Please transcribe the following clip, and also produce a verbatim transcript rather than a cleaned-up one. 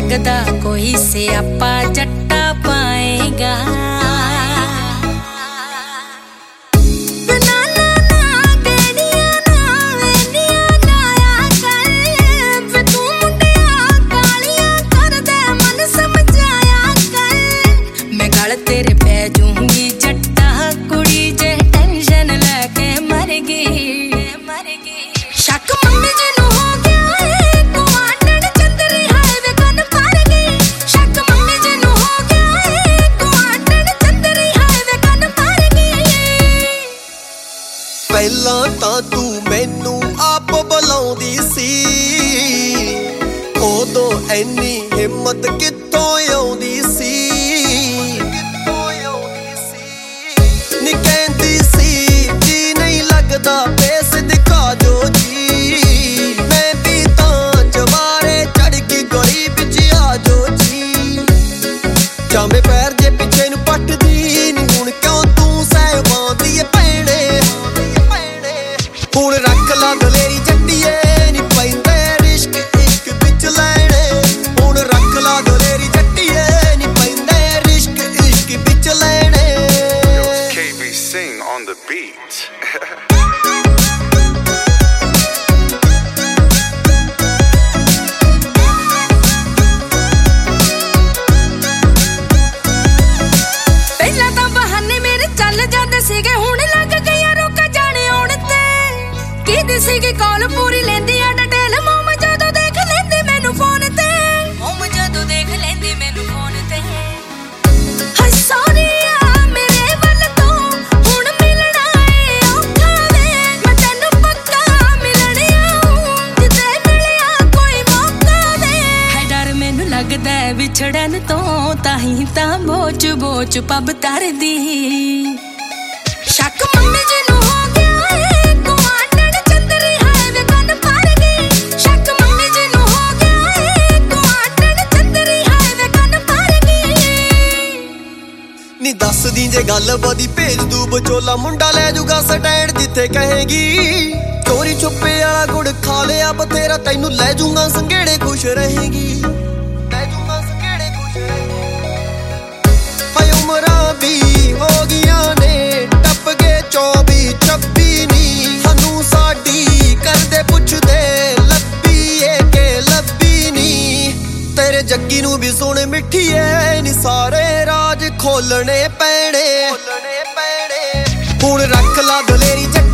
लगदा कोई स्यापा जट्टा पाएगा। तेरे पै जूंगी जट्टा कुड़ी जे टेंशन लेके मर गई मर गई। शक मम्मी जी नू हो गया है गुआंढण चंदरी हाईवे कन पर गई। शक मम्मी जी नू हो गया है गुआंढण चंदरी हाईवे कन पर गई। पहला तां तू मैनू आप बुलाउंदी सी, उदों ऐनी हिम्मत कित्थों आउंदी सी। नी कहंदी सी जी नहीं लगदा पेस दिखा जो जी, मैं भी तां चवारे चढ़ के गली बिच आ जो जी। जामे पैर जे पिछे नू पटदी नी हुण क्यों तू सह पांदी ऐ भैणे। हुण रख ला दलेरी जट्टीए नी पैंदे रिश्क इश्क बिच लैणे। हुण रख ला दलेरी जट्टीए नी पैंदे रिश्क इश्क बिच लैणे। Sing on the beat. पहला तां बहाने मेरे चल जांदे सीगे, हुण लग गईया रुक जाने आउण ते। कीदी सीगी कॉल पूरी लैंदी आ डिटेल, मोम जदों देख लैंदी मैनू फोन ते। मोम जदों देख लैंदी मैनू फोन ते। हाय सॉरी लगदा विछड़न तो ताही तां बोच बोच पब तरदी। शक मम्मी जी नू हो गया है गुआंढण चंदरी हाईवे कन पर गई। शक मम्मी जी नू हो गया है गुआंढण चंदरी हाईवे कन पर गई। नी दस दी जे गल बदी भेज दू बचोला, मुंडा ले जूगा स्टैंड जिथे कहेगी। चोरी छुपे वाला गुड़ खा लिया बथेरा, तैनू ले जूंगा संघेड़े खुश रहेगी। उमरां भी हो गया ने टप गए चौबी छब्बी नी, सानू साडी करदे पुछदे लब्बी ए के लब्बी नी। तेरे जग्गी नू भी सुन मिठिए नी सारे राज खोलने पैणे। हुण रख ला दलेरी